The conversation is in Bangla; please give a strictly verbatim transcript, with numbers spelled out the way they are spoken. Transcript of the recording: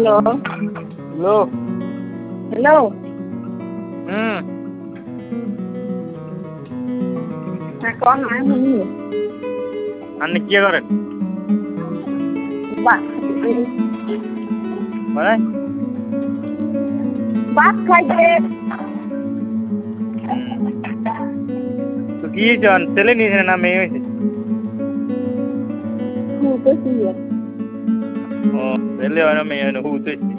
হ্যালো হ্যালো হ্যালো হুম হ্যাঁ কন আমি শুনি আপনি কি করেন বাস মানে বাস খাইছে তো কি জন ছেলে নিয়েছে না মেয়ে হয়েছে খুব বেশি ও ছেলে হয় না মেয়ে হয় না হুতেছি